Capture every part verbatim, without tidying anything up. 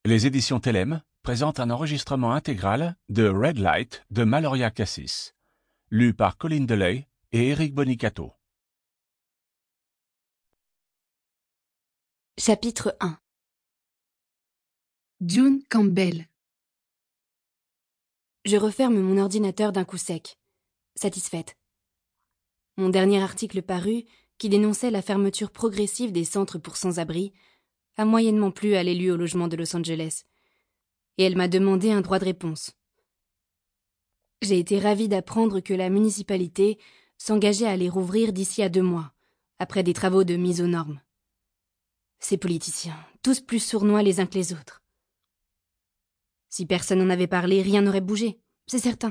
Les éditions Telem présentent un enregistrement intégral de Red Light de Maloria Cassis, lu par Colin Delay et Eric Bonicato. Chapitre un. June Campbell. Je referme mon ordinateur d'un coup sec, satisfaite. Mon dernier article paru, qui dénonçait la fermeture progressive des centres pour sans-abri, a moyennement plu à l'élu au logement de Los Angeles, et elle m'a demandé un droit de réponse. J'ai été ravie d'apprendre que la municipalité s'engageait à les rouvrir d'ici à deux mois, après des travaux de mise aux normes. Ces politiciens, tous plus sournois les uns que les autres. Si personne n'en avait parlé, rien n'aurait bougé, c'est certain.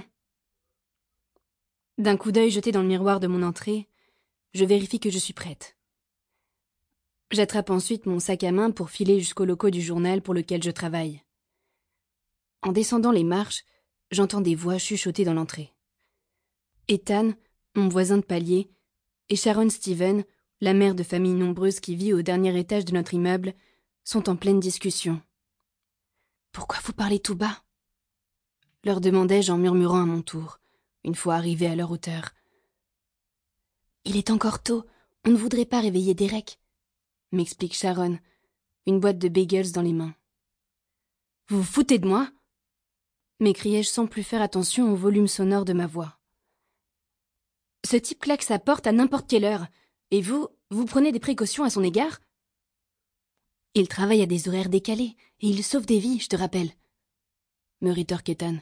D'un coup d'œil jeté dans le miroir de mon entrée, je vérifie que je suis prête. J'attrape ensuite mon sac à main pour filer jusqu'au local du journal pour lequel je travaille. En descendant les marches, j'entends des voix chuchoter dans l'entrée. Ethan, mon voisin de palier, et Sharon Steven, la mère de famille nombreuse qui vit au dernier étage de notre immeuble, sont en pleine discussion. « Pourquoi vous parlez tout bas ?» leur demandai-je en murmurant à mon tour, une fois arrivé à leur hauteur. « Il est encore tôt, on ne voudrait pas réveiller Derek », m'explique Sharon, une boîte de bagels dans les mains. « Vous vous foutez de moi ?» m'écriai-je sans plus faire attention au volume sonore de ma voix. « Ce type claque sa porte à n'importe quelle heure, et vous, vous prenez des précautions à son égard ? Il travaille à des horaires décalés, et il sauve des vies, je te rappelle, » me rétorque Ethan.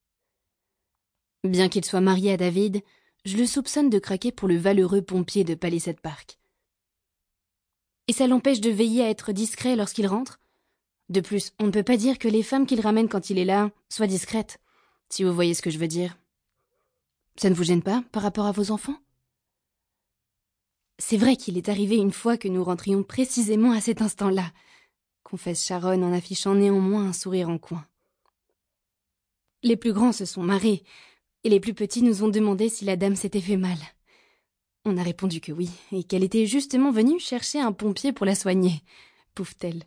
Bien qu'il soit marié à David, je le soupçonne de craquer pour le valeureux pompier de Palisade Park. Et ça l'empêche de veiller à être discret lorsqu'il rentre ? De plus, on ne peut pas dire que les femmes qu'il ramène quand il est là soient discrètes, si vous voyez ce que je veux dire. Ça ne vous gêne pas par rapport à vos enfants ? C'est vrai qu'il est arrivé une fois que nous rentrions précisément à cet instant-là, confesse Sharon en affichant néanmoins un sourire en coin. Les plus grands se sont marrés, et les plus petits nous ont demandé si la dame s'était fait mal. On a répondu que oui, et qu'elle était justement venue chercher un pompier pour la soigner, pouffe-t-elle.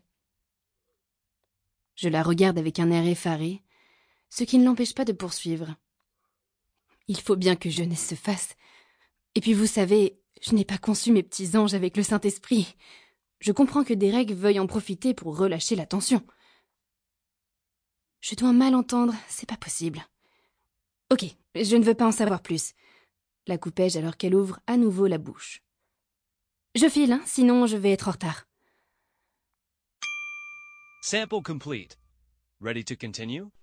Je la regarde avec un air effaré, ce qui ne l'empêche pas de poursuivre. Il faut bien que jeunesse se fasse. Et puis vous savez, je n'ai pas conçu mes petits anges avec le Saint-Esprit. Je comprends que Derek veuille en profiter pour relâcher la tension. Je dois mal entendre, c'est pas possible. Ok, je ne veux pas en savoir plus. La coupai-je alors qu'elle ouvre à nouveau la bouche. Je file, hein, sinon je vais être en retard. Sample complete. Ready to continue?